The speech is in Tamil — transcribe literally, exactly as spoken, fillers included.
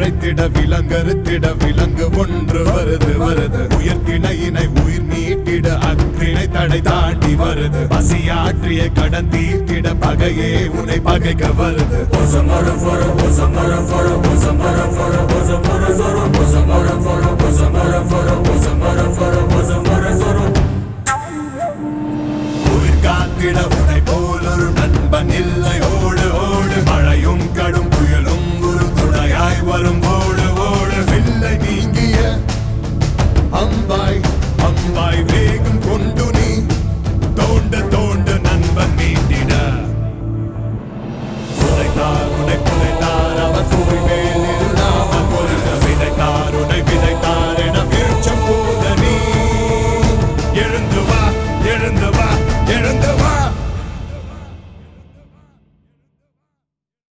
அழைத்திட விலங்கறுத்திட விலங்கு ஒன்று வருது வருது உயர்த்திணையினை உயிர் நீட்டிட அக்ரிணை தடை தாண்டி வருது பசியாற்றிய கடன் தீர்த்திட பகையே உன்னை பகைக்க வருது உயிர் காத்திட உன்னை போல் ஒரு நண்பன் இல்லை ஓடு ஓடு மழையும் கடும் புயலும் ஒரு துணையாய் வரும் ஓடு ஓடு வில்லை நீங்கிய அம்பாய் அம்பாய் வேகம் கொண்டு